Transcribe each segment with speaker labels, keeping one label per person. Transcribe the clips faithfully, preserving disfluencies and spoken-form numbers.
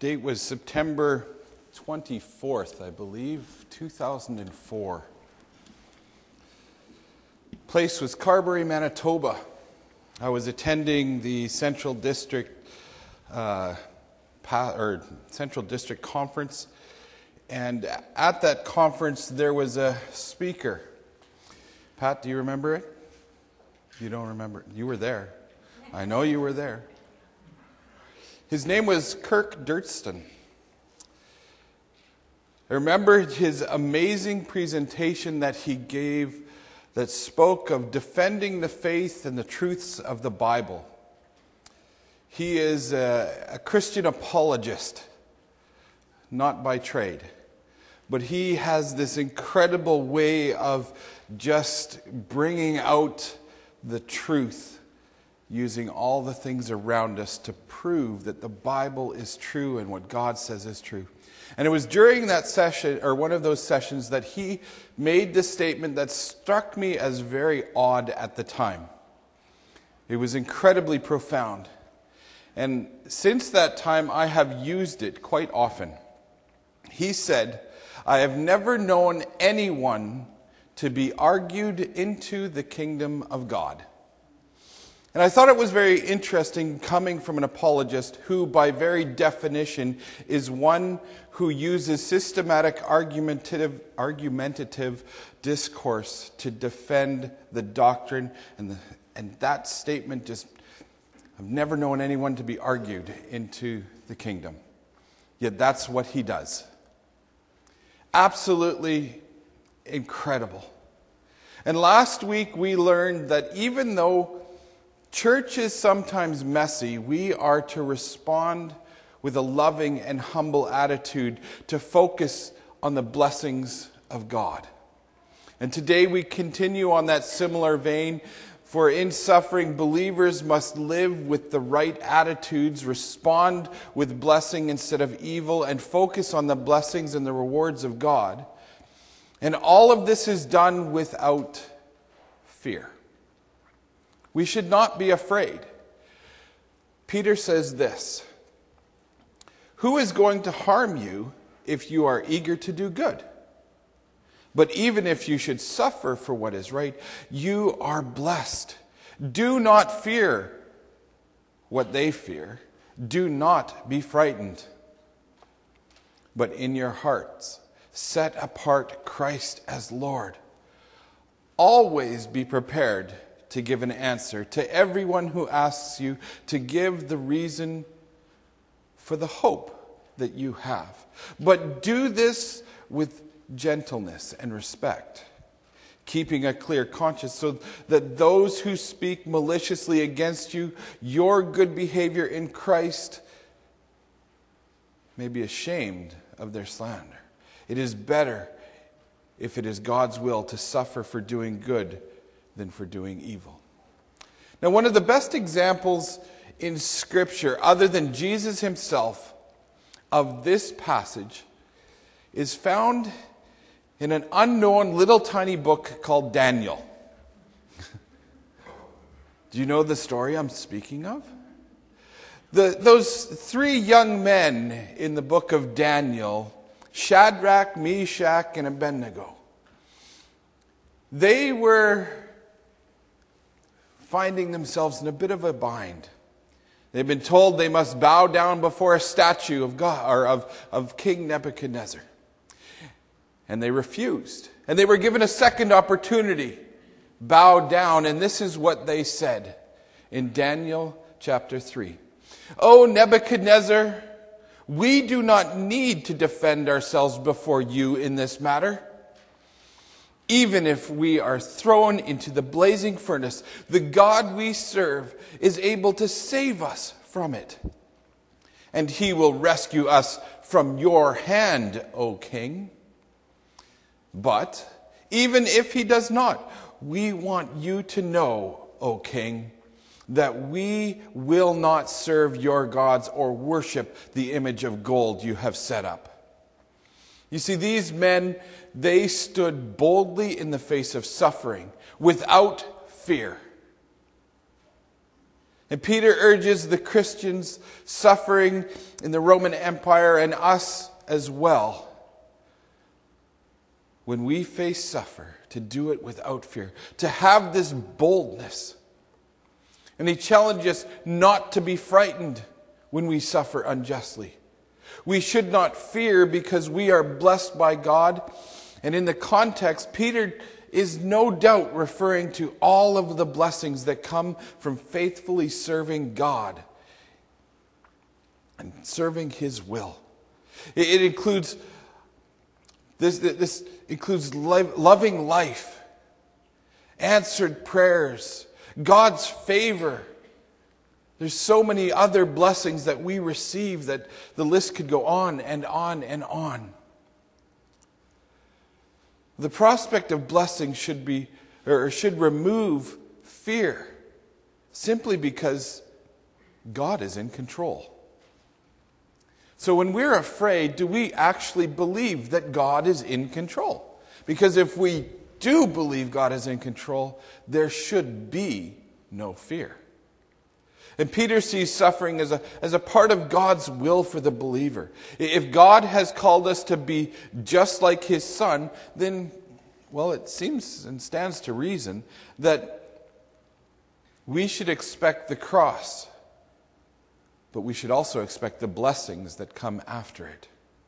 Speaker 1: Date was September twenty-fourth, I believe, two thousand four. Place was Carberry, Manitoba. I was attending the Central District uh, pa- or Central District Conference, and at that conference there was a speaker. Pat, do you remember it? You don't remember it. You were there. I know you were there. His name was Kirk Durston. I remember his amazing presentation that he gave that spoke of defending the faith and the truths of the Bible. He is a, a Christian apologist, not by trade, but he has this incredible way of just bringing out the truth, using all the things around us to prove that the Bible is true and what God says is true. And it was during that session, or one of those sessions, that he made this statement that struck me as very odd at the time. It was incredibly profound. And since that time, I have used it quite often. He said, "I have never known anyone to be argued into the kingdom of God." And I thought it was very interesting coming from an apologist who, by very definition, is one who uses systematic argumentative, argumentative discourse to defend the doctrine. And, the, and that statement just, I've never known anyone to be argued into the kingdom. Yet that's what he does. Absolutely incredible. And last week we learned that even though church is sometimes messy, we are to respond with a loving and humble attitude to focus on the blessings of God. And today we continue on that similar vein, for in suffering, believers must live with the right attitudes, respond with blessing instead of evil, and focus on the blessings and the rewards of God. And all of this is done without fear. We should not be afraid. Peter says this: "Who is going to harm you if you are eager to do good? But even if you should suffer for what is right, you are blessed. Do not fear what they fear. Do not be frightened. But in your hearts, set apart Christ as Lord. Always be prepared to give an answer to everyone who asks you, to give the reason for the hope that you have. But do this with gentleness and respect, keeping a clear conscience, so that those who speak maliciously against you, your good behavior in Christ, may be ashamed of their slander. It is better, if it is God's will, to suffer for doing good than for doing evil." Now, one of the best examples in Scripture, other than Jesus himself, of this passage is found in an unknown little tiny book called Daniel. Do you know the story I'm speaking of? The, those three young men in the book of Daniel, Shadrach, Meshach, and Abednego, they were finding themselves in a bit of a bind. They've been told they must bow down before a statue of God, or of, of King Nebuchadnezzar. And they refused. And they were given a second opportunity. Bow down. And this is what they said in Daniel chapter three. "O Nebuchadnezzar, we do not need to defend ourselves before you in this matter. Even if we are thrown into the blazing furnace, the God we serve is able to save us from it. And he will rescue us from your hand, O king. But even if he does not, we want you to know, O king, that we will not serve your gods or worship the image of gold you have set up." You see, these men, they stood boldly in the face of suffering without fear. And Peter urges the Christians suffering in the Roman Empire and us as well, when we face suffer, to do it without fear, to have this boldness. And he challenges us not to be frightened when we suffer unjustly. We should not fear because we are blessed by God. And in the context, Peter is no doubt referring to all of the blessings that come from faithfully serving God and serving His will. It, it includes this, this includes loving life, answered prayers, God's favor. There's so many other blessings that we receive that the list could go on and on and on. The prospect of blessing should be, or should remove fear, simply because God is in control. So when we're afraid, do we actually believe that God is in control? Because if we do believe God is in control, there should be no fear. And Peter sees suffering as a, as a part of God's will for the believer. If God has called us to be just like His Son, then, well, it seems and stands to reason that we should expect the cross, but we should also expect the blessings that come after it.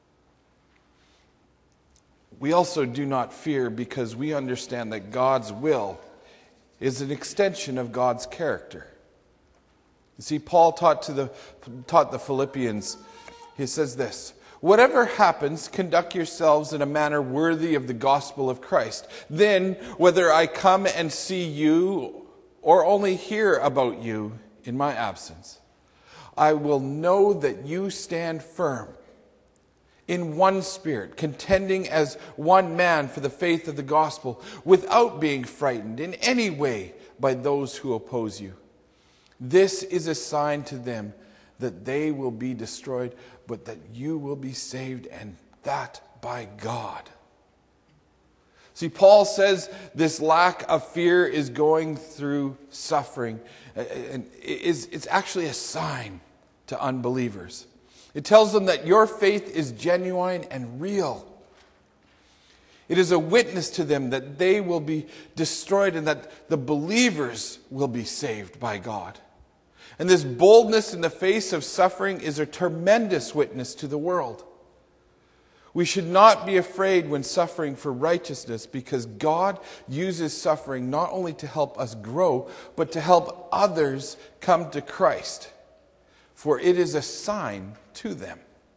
Speaker 1: We also do not fear because we understand that God's will is an extension of God's character. You see, Paul taught to the taught the Philippians, he says this: whatever happens, conduct yourselves in a manner worthy of the gospel of Christ. Then, whether I come and see you or only hear about you in my absence, I will know that you stand firm in one spirit, contending as one man for the faith of the gospel, without being frightened in any way by those who oppose you. This is a sign to them that they will be destroyed, but that you will be saved, and that by God. See, Paul says this lack of fear is going through suffering, and it's actually a sign to unbelievers. It tells them that your faith is genuine and real. It is a witness to them that they will be destroyed and that the believers will be saved by God. And this boldness in the face of suffering is a tremendous witness to the world. We should not be afraid when suffering for righteousness, because God uses suffering not only to help us grow, but to help others come to Christ. For it is a sign to them.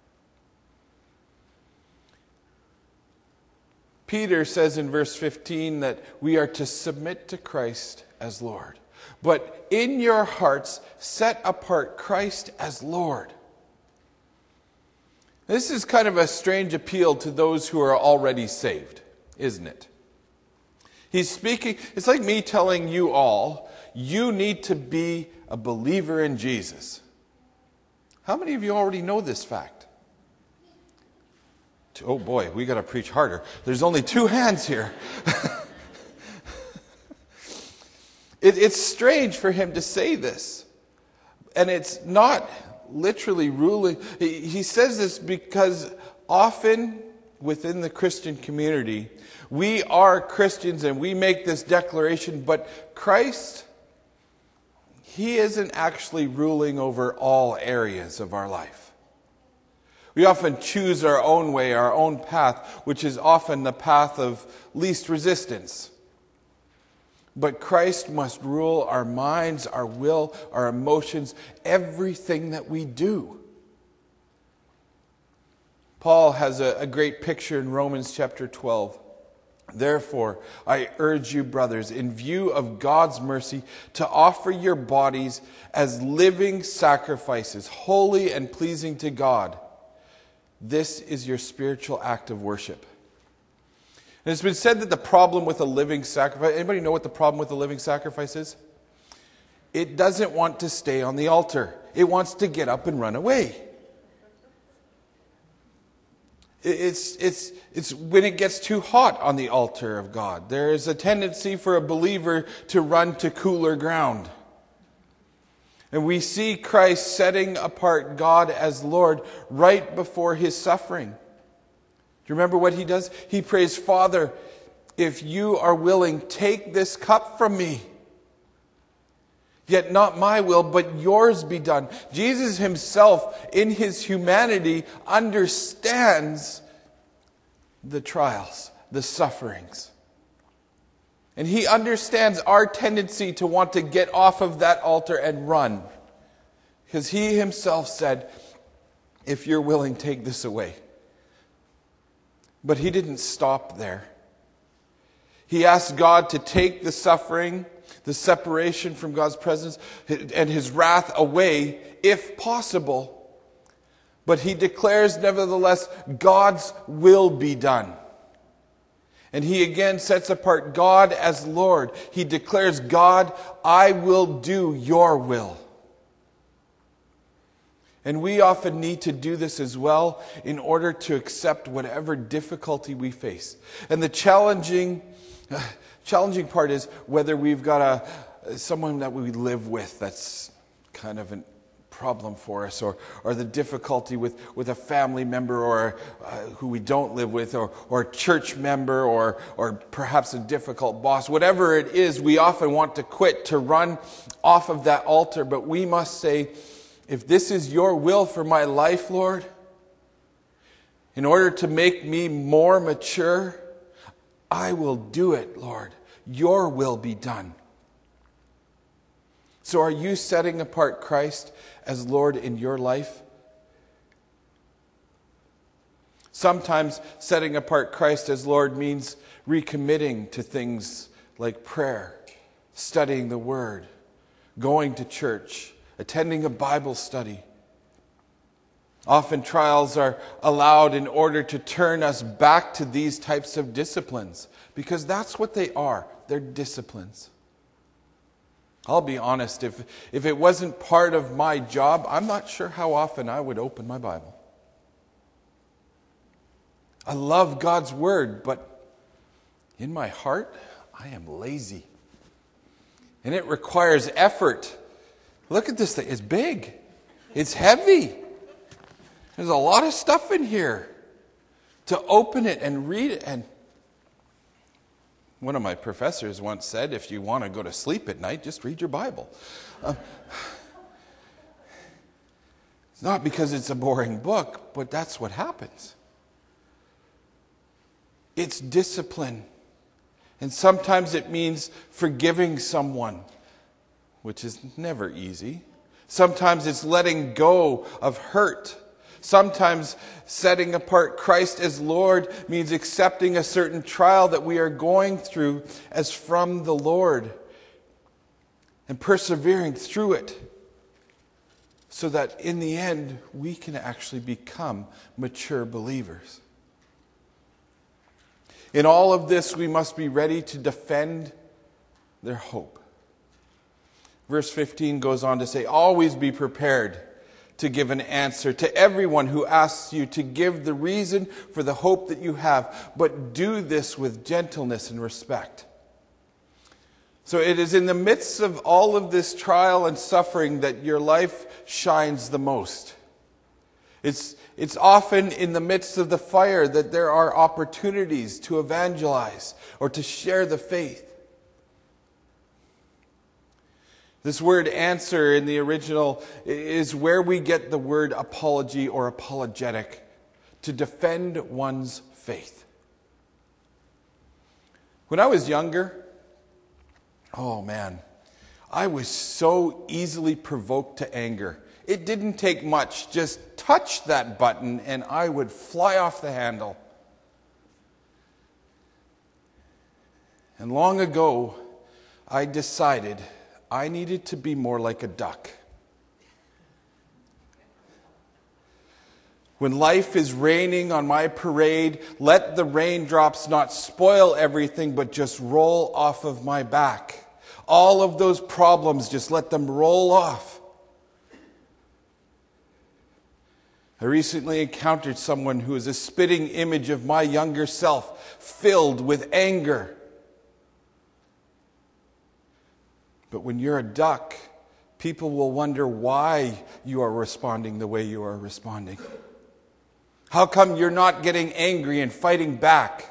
Speaker 1: Peter says in verse fifteen that we are to submit to Christ as Lord. But in your hearts, set apart Christ as Lord. This is kind of a strange appeal to those who are already saved, isn't it? He's speaking, it's like me telling you all, you need to be a believer in Jesus. How many of you already know this fact? Oh boy, we got to preach harder. There's only two hands here. it, it's strange for him to say this. And it's not literally ruling. He, he says this because often within the Christian community, we are Christians and we make this declaration, but Christ, He isn't actually ruling over all areas of our life. We often choose our own way, our own path, which is often the path of least resistance. But Christ must rule our minds, our will, our emotions, everything that we do. Paul has a, a great picture in Romans chapter twelve. Therefore, I urge you, brothers, in view of God's mercy, to offer your bodies as living sacrifices, holy and pleasing to God. This is your spiritual act of worship. And it's been said that the problem with a living sacrifice, anybody know what the problem with a living sacrifice is? It doesn't want to stay on the altar. It wants to get up and run away. It's, it's, it's when it gets too hot on the altar of God. There is a tendency for a believer to run to cooler ground. And we see Christ setting apart God as Lord right before his suffering. Do you remember what he does? He prays, Father, if you are willing, take this cup from me. Yet not my will, but yours be done. Jesus himself, in his humanity, understands the trials, the sufferings. And he understands our tendency to want to get off of that altar and run. Because he himself said, if you're willing, take this away. But he didn't stop there. He asked God to take the suffering, the separation from God's presence, and his wrath away, if possible. But he declares, nevertheless, God's will be done. And he again sets apart God as Lord. He declares, God, I will do your will. And we often need to do this as well in order to accept whatever difficulty we face. And the challenging, challenging part is whether we've got a someone that we live with that's kind of a problem for us, or, or the difficulty with, with a family member or uh, who we don't live with, or, or a church member, or, or perhaps a difficult boss. Whatever it is, we often want to quit, to run off of that altar. But we must say, if this is your will for my life, Lord, in order to make me more mature, I will do it, Lord. Your will be done. So are you setting apart Christ as Lord in your life? Sometimes setting apart Christ as Lord means recommitting to things like prayer, studying the Word, going to church, attending a Bible study. Often trials are allowed in order to turn us back to these types of disciplines, because that's what they are. They're disciplines. I'll be honest, if, if it wasn't part of my job, I'm not sure how often I would open my Bible. I love God's Word, but in my heart, I am lazy. And it requires effort. Look at this thing. It's big. It's heavy. There's a lot of stuff in here. To open it and read it. And one of my professors once said, if you want to go to sleep at night, just read your Bible. Uh, it's not because it's a boring book, but that's what happens. It's discipline. And sometimes it means forgiving someone, which is never easy. Sometimes it's letting go of hurt. Sometimes setting apart Christ as Lord means accepting a certain trial that we are going through as from the Lord and persevering through it so that in the end we can actually become mature believers. In all of this, we must be ready to defend their hope. Verse fifteen goes on to say, always be prepared to give an answer to everyone who asks you to give the reason for the hope that you have, but do this with gentleness and respect. So it is in the midst of all of this trial and suffering that your life shines the most. It's, it's often in the midst of the fire that there are opportunities to evangelize or to share the faith. This word answer in the original is where we get the word apology or apologetic, to defend one's faith. When I was younger, oh man, I was so easily provoked to anger. It didn't take much. Just touch that button and I would fly off the handle. And long ago, I decided I needed to be more like a duck. When life is raining on my parade, let the raindrops not spoil everything, but just roll off of my back. All of those problems, just let them roll off. I recently encountered someone who is a spitting image of my younger self, filled with anger. But when you're a duck, people will wonder why you are responding the way you are responding. How come you're not getting angry and fighting back?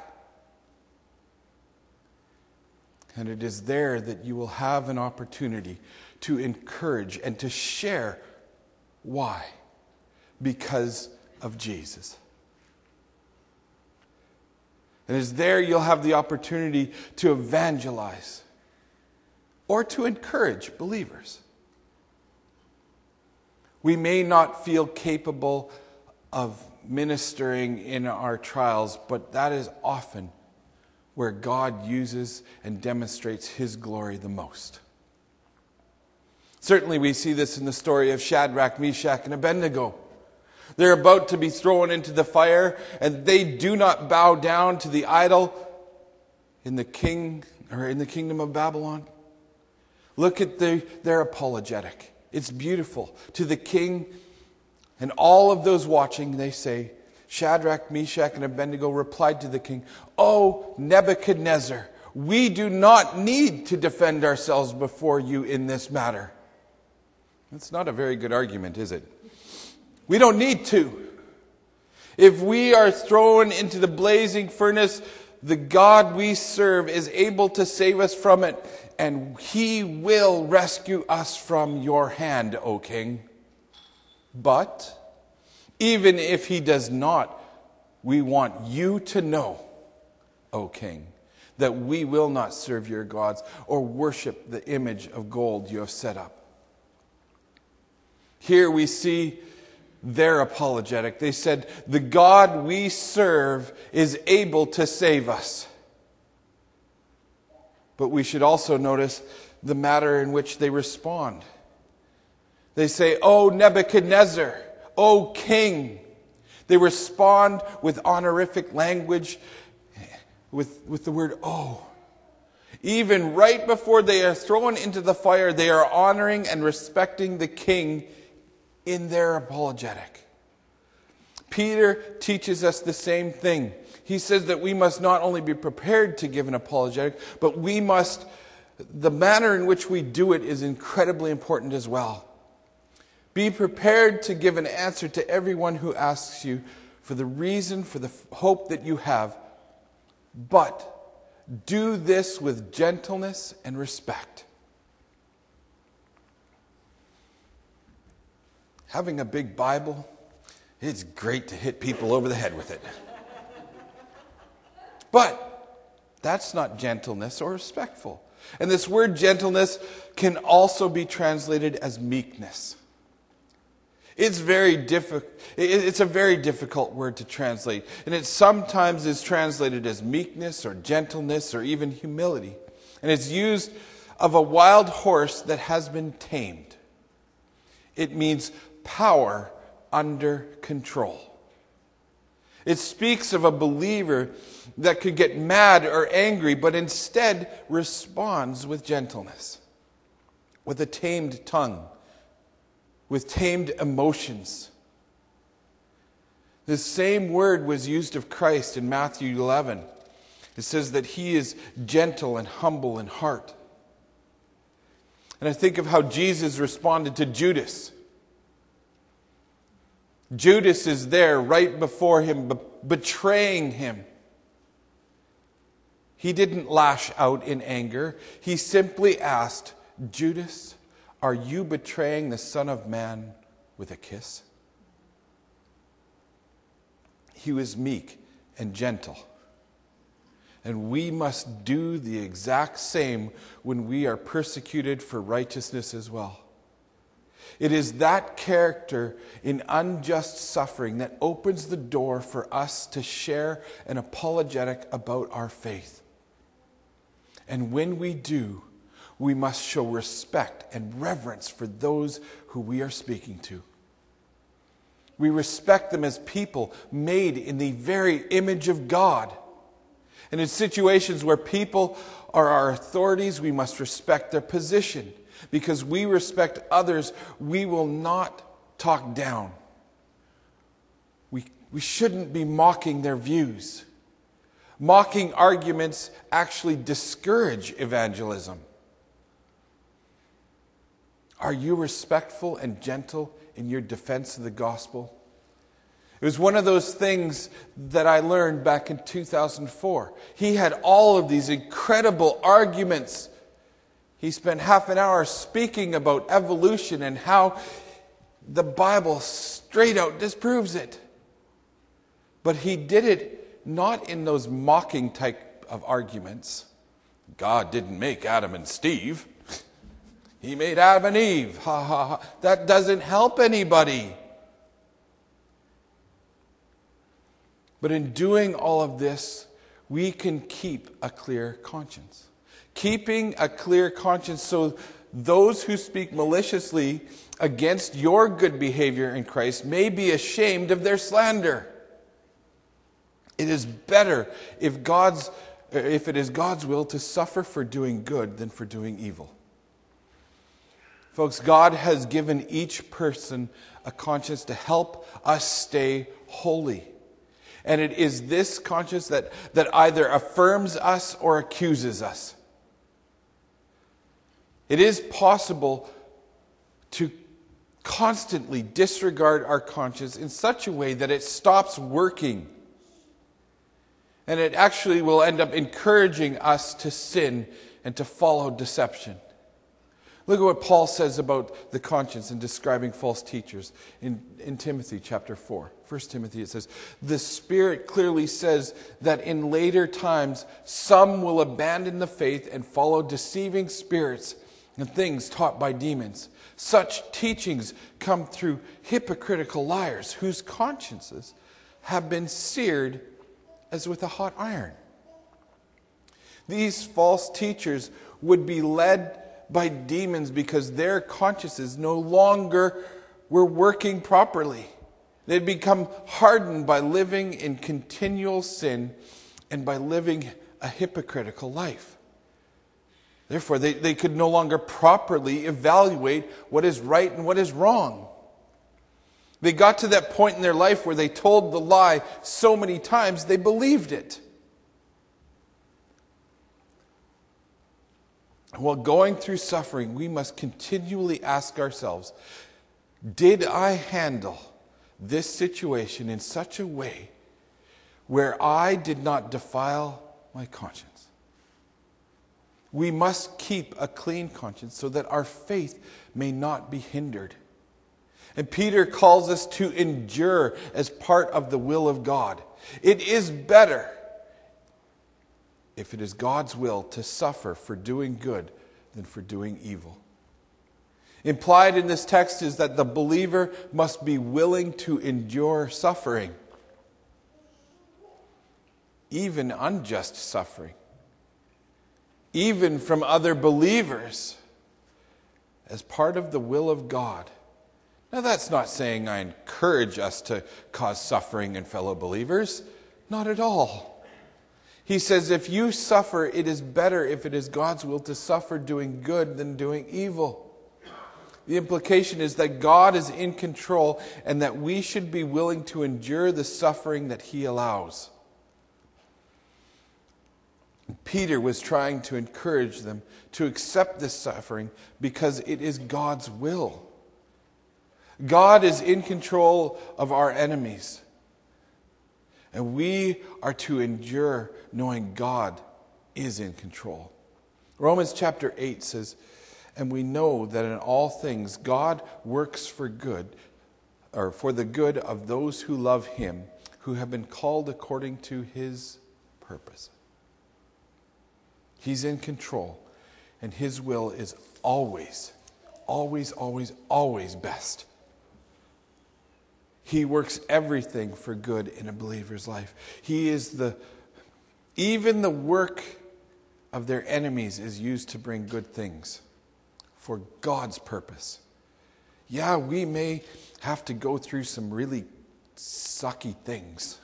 Speaker 1: And it is there that you will have an opportunity to encourage and to share why. Because of Jesus. And it is there you'll have the opportunity to evangelize or to encourage believers. We may not feel capable of ministering in our trials, but that is often where God uses and demonstrates His glory the most. Certainly we see this in the story of Shadrach, Meshach, and Abednego. They're about to be thrown into the fire, and they do not bow down to the idol in the king or in the kingdom of Babylon. Look at the, their apologetic. It's beautiful. To the king and all of those watching, they say, Shadrach, Meshach, and Abednego replied to the king, "O Nebuchadnezzar, we do not need to defend ourselves before you in this matter." That's not a very good argument, is it? We don't need to. If we are thrown into the blazing furnace, the God we serve is able to save us from it, and He will rescue us from your hand, O king. But even if He does not, we want you to know, O king, that we will not serve your gods or worship the image of gold you have set up. Here we see their apologetic. They said, the God we serve is able to save us. But we should also notice the manner in which they respond. They say, "O Nebuchadnezzar, O king." They respond with honorific language, with, with the word "oh." Even right before they are thrown into the fire, they are honoring and respecting the king in their apologetic. Peter teaches us the same thing. He says that we must not only be prepared to give an apologetic, but we must, the manner in which we do it is incredibly important as well. Be prepared to give an answer to everyone who asks you for the reason, for the hope that you have. But do this with gentleness and respect. Having a big Bible, it's great to hit people over the head with it. But that's not gentleness or respectful. And this word gentleness can also be translated as meekness. It's very difficult. It's a very difficult word to translate. And it sometimes is translated as meekness or gentleness or even humility. And it's used of a wild horse that has been tamed. It means power under control. It speaks of a believer that could get mad or angry, but instead responds with gentleness, with a tamed tongue, with tamed emotions. The same word was used of Christ in Matthew eleven. It says that He is gentle and humble in heart. And I think of how Jesus responded to Judas. Judas is there right before him, be- betraying him. He didn't lash out in anger. He simply asked, "Judas, are you betraying the Son of Man with a kiss?" He was meek and gentle. And we must do the exact same when we are persecuted for righteousness as well. It is that character in unjust suffering that opens the door for us to share an apologetic about our faith. And when we do, we must show respect and reverence for those who we are speaking to. We respect them as people made in the very image of God. And in situations where people are our authorities, we must respect their position. Because we respect others, we will not talk down. We, we shouldn't be mocking their views. Mocking arguments actually discourage evangelism. Are you respectful and gentle in your defense of the gospel? It was one of those things that I learned back in two thousand four. He had all of these incredible arguments. He spent half an hour speaking about evolution and how the Bible straight out disproves it. But he did it not in those mocking type of arguments. God didn't make Adam and Steve. He made Adam and Eve. Ha ha ha. That doesn't help anybody. But in doing all of this, we can keep a clear conscience. Keeping a clear conscience so those who speak maliciously against your good behavior in Christ may be ashamed of their slander. It is better if God's if it is God's will to suffer for doing good than for doing evil. Folks, God has given each person a conscience to help us stay holy. And it is this conscience that, that either affirms us or accuses us. It is possible to constantly disregard our conscience in such a way that it stops working. And it actually will end up encouraging us to sin and to follow deception. Look at what Paul says about the conscience in describing false teachers in, in Timothy chapter four. First Timothy, it says, the Spirit clearly says that in later times some will abandon the faith and follow deceiving spirits and things taught by demons. Such teachings come through hypocritical liars whose consciences have been seared as with a hot iron. These false teachers would be led by demons because their consciences no longer were working properly. They'd become hardened by living in continual sin and by living a hypocritical life. Therefore, they, they could no longer properly evaluate what is right and what is wrong. They got to that point in their life where they told the lie so many times they believed it. While going through suffering, we must continually ask ourselves, did I handle this situation in such a way where I did not defile my conscience? We must keep a clean conscience so that our faith may not be hindered. And Peter calls us to endure as part of the will of God. It is better, if it is God's will, to suffer for doing good than for doing evil. Implied in this text is that the believer must be willing to endure suffering, even unjust suffering, even from other believers, as part of the will of God. Now, that's not saying I encourage us to cause suffering in fellow believers. Not at all. He says, if you suffer, it is better if it is God's will to suffer doing good than doing evil. The implication is that God is in control and that we should be willing to endure the suffering that He allows. Peter was trying to encourage them to accept this suffering because it is God's will. God is in control of our enemies. And we are to endure knowing God is in control. Romans chapter eight says, and we know that in all things God works for good, or for the good of those who love Him, who have been called according to His purpose. He's in control, and His will is always, always, always, always best. He works everything for good in a believer's life. He is the, even the work of their enemies is used to bring good things for God's purpose. Yeah, we may have to go through some really sucky things.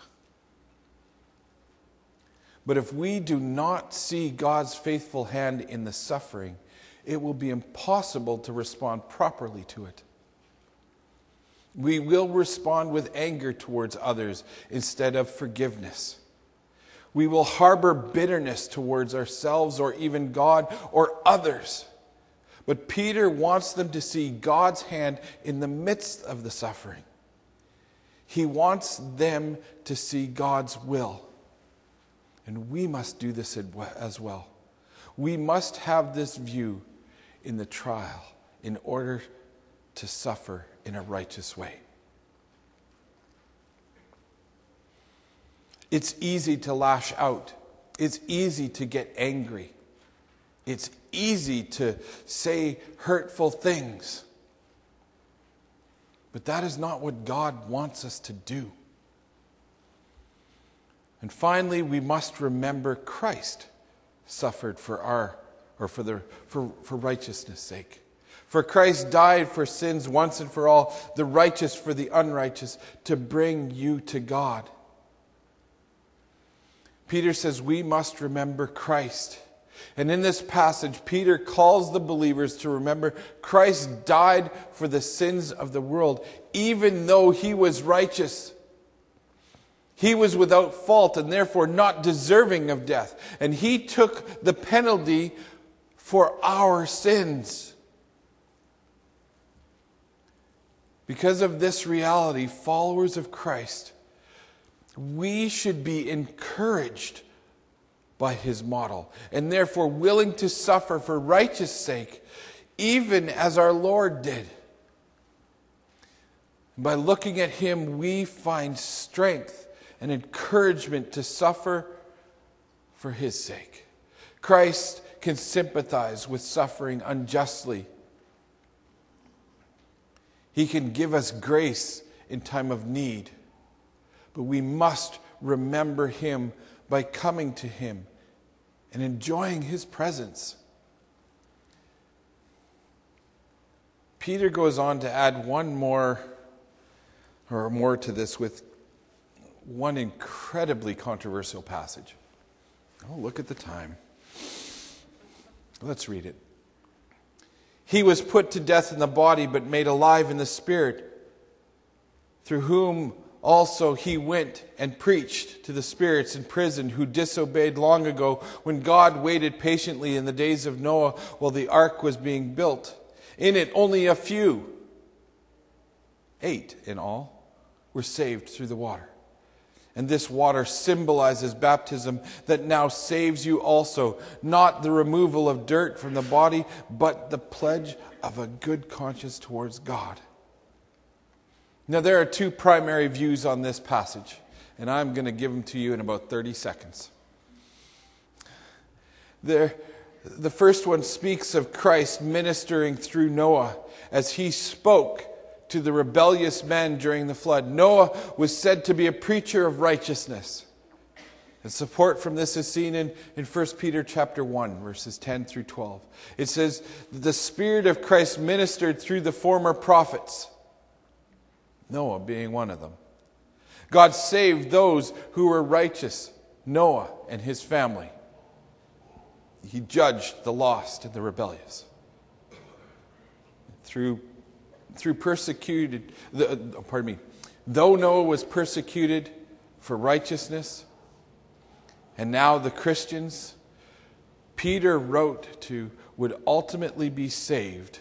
Speaker 1: But if we do not see God's faithful hand in the suffering, it will be impossible to respond properly to it. We will respond with anger towards others instead of forgiveness. We will harbor bitterness towards ourselves or even God or others. But Peter wants them to see God's hand in the midst of the suffering. He wants them to see God's will. And we must do this as well. We must have this view in the trial in order to suffer in a righteous way. It's easy to lash out. It's easy to get angry. It's easy to say hurtful things. But that is not what God wants us to do. And finally, we must remember Christ suffered for our or for the for, for righteousness' sake. For Christ died for sins once and for all, the righteous for the unrighteous, to bring you to God. Peter says we must remember Christ. And in this passage, Peter calls the believers to remember Christ died for the sins of the world, even though he was righteous. He was without fault and therefore not deserving of death. And he took the penalty for our sins. Because of this reality, followers of Christ, we should be encouraged by his model, and therefore willing to suffer for righteous sake, even as our Lord did. By looking at him, we find strength and encouragement to suffer for his sake. Christ can sympathize with suffering unjustly. He can give us grace in time of need. But we must remember him by coming to him and enjoying his presence. Peter goes on to add one more, or more to this, with one incredibly controversial passage. Oh, look at the time. Let's read it. He was put to death in the body, but made alive in the spirit, through whom also he went and preached to the spirits in prison who disobeyed long ago, when God waited patiently in the days of Noah while the ark was being built. In it only a few, eight in all, were saved through the water. And this water symbolizes baptism that now saves you also, not the removal of dirt from the body, but the pledge of a good conscience towards God. Now, there are two primary views on this passage, and I'm going to give them to you in about thirty seconds. There, the first one speaks of Christ ministering through Noah as he spoke to the rebellious men during the flood. Noah was said to be a preacher of righteousness. And support from this is seen in, in First Peter chapter one, verses ten through twelve. It says, the Spirit of Christ ministered through the former prophets, Noah being one of them. God saved those who were righteous, Noah and his family. He judged the lost and the rebellious. Through, through persecuted, the, pardon me, though Noah was persecuted for righteousness, and now the Christians, Peter wrote to, would ultimately be saved,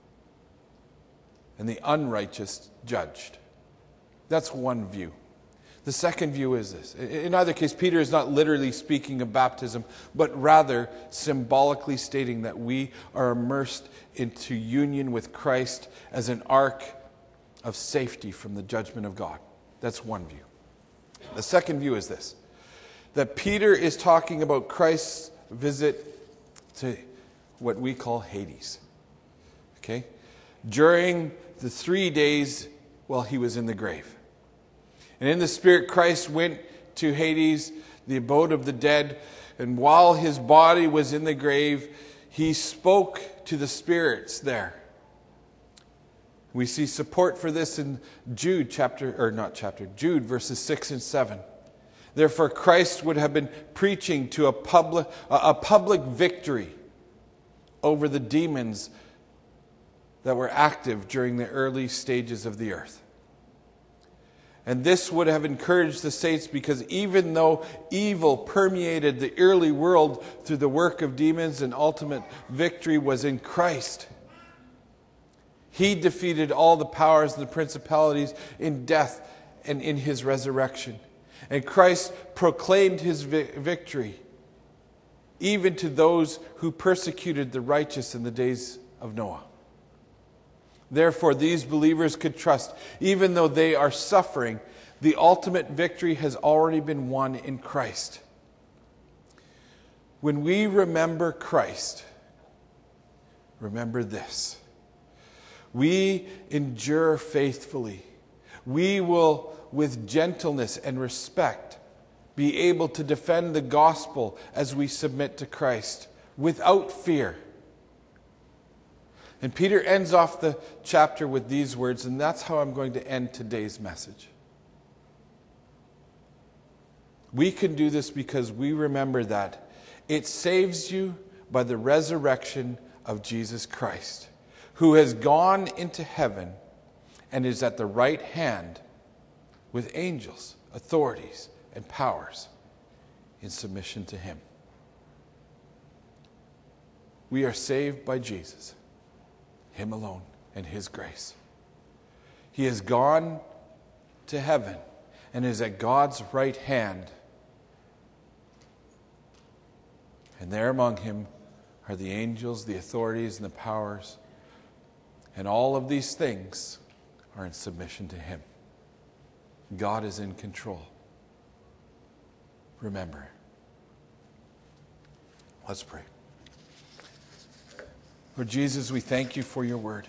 Speaker 1: and the unrighteous judged. That's one view. The second view is this. In either case, Peter is not literally speaking of baptism, but rather symbolically stating that we are immersed into union with Christ as an ark of safety from the judgment of God. That's one view. The second view is this, that Peter is talking about Christ's visit to what we call Hades. Okay? During the three days while he was in the grave. And in the Spirit, Christ went to Hades, the abode of the dead, and while his body was in the grave, he spoke to the spirits there. We see support for this in Jude chapter, or not chapter, Jude verses six and seven. Therefore, Christ would have been preaching to a public, a public victory over the demons that were active during the early stages of the earth. And this would have encouraged the saints, because even though evil permeated the early world through the work of demons, and ultimate victory was in Christ, He defeated all the powers and the principalities in death and in his resurrection. And Christ proclaimed his vi- victory even to those who persecuted the righteous in the days of Noah. Therefore, these believers could trust, even though they are suffering, the ultimate victory has already been won in Christ. When we remember Christ, remember this: we endure faithfully. We will, with gentleness and respect, be able to defend the gospel as we submit to Christ without fear. And Peter ends off the chapter with these words, and that's how I'm going to end today's message. We can do this because we remember that it saves you by the resurrection of Jesus Christ, who has gone into heaven and is at the right hand with angels, authorities, and powers in submission to him. We are saved by Jesus, him alone, and his grace. He has gone to heaven and is at God's right hand. And there among him are the angels, the authorities, and the powers. And all of these things are in submission to him. God is in control. Remember. Let's pray. Lord Jesus, we thank you for your word.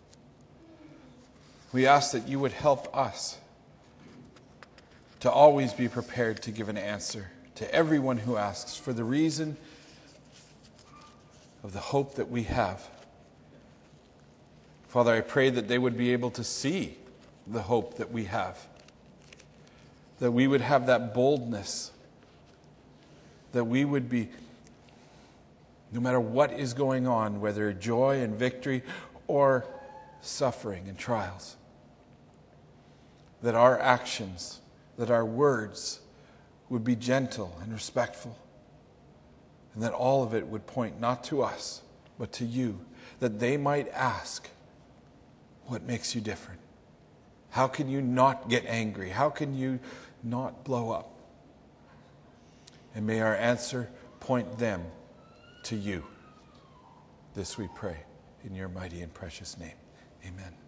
Speaker 1: We ask that you would help us to always be prepared to give an answer to everyone who asks for the reason of the hope that we have. Father, I pray that they would be able to see the hope that we have, that we would have that boldness, that we would be, no matter what is going on, whether joy and victory or suffering and trials, that our actions, that our words would be gentle and respectful, and that all of it would point not to us, but to you, that they might ask, what makes you different? How can you not get angry? How can you not blow up? And may our answer point them to you. This we pray in your mighty and precious name. Amen.